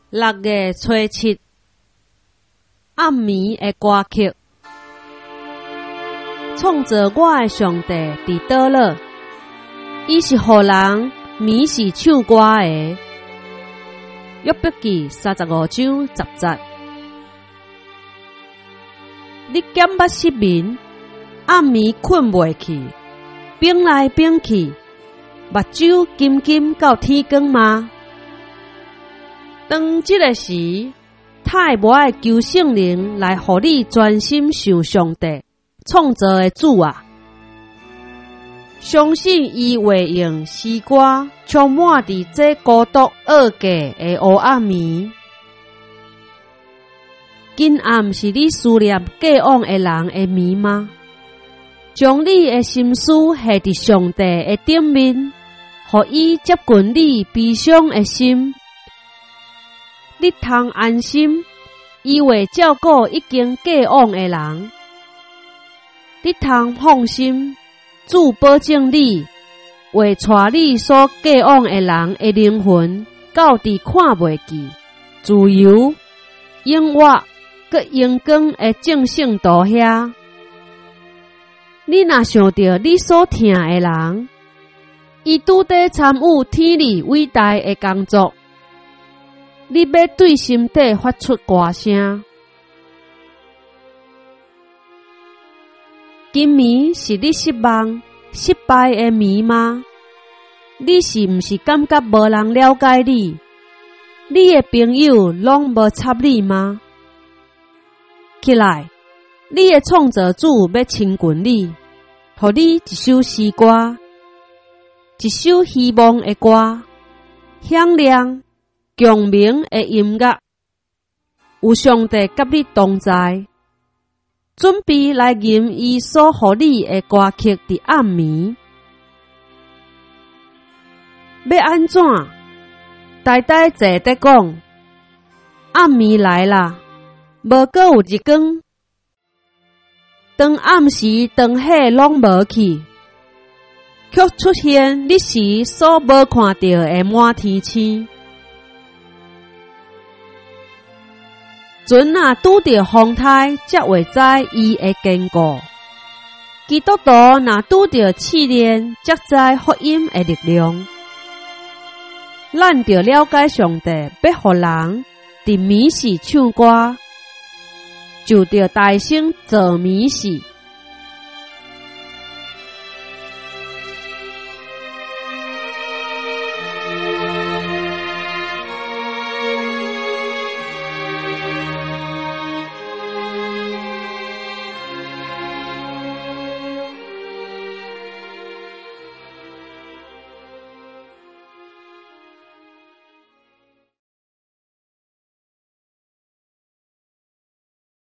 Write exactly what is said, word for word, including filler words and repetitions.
六月初七，暗暝的歌曲。创造我的上帝伫倒落？伊是互人暝是唱歌的。约伯記三十五章十節。你減捌失眠，暗暝困袂去，變來變去，目睭金金到天光嗎？當這個時，太無愛求聖靈來互你專心想上帝創造的主啊！相信伊會用詩歌充滿佇這孤獨惡假的黑暗暝。今暗是你思念過往的人的暝嗎？將你的心思下佇上帝的頂面，予伊接近你悲傷的心。你通安心，伊會照顧已經過往的人。你通放心，主保證你會帶你所過往的人的靈魂到佇看袂見、自由、永活、佮陽光的正聖道遐。你若想到你所疼的人，伊拄在參與天理偉大的工作，你要對心底發出歌聲。今暝是你失望、失敗的暝嗎？你是毋是感覺無人了解你？你的朋友攏無插你嗎？起來，你的創造主要親近你，予你一首詩歌，一首希望的歌，響亮共鳴的音樂，有上帝甲你同在，準備來吟伊所予你的歌曲佇暗暝。要安怎？呆呆坐得講，暗暝來啦，無閣有日光。當暗時燈火攏無去，卻出現你時所無看到的滿天星。船啊，拄着風颱，才會知伊的堅固。基督徒若拄着試煉，才知福音的力量。咱着了解上帝，要互人佇暝時唱歌，就着大聲做暝時。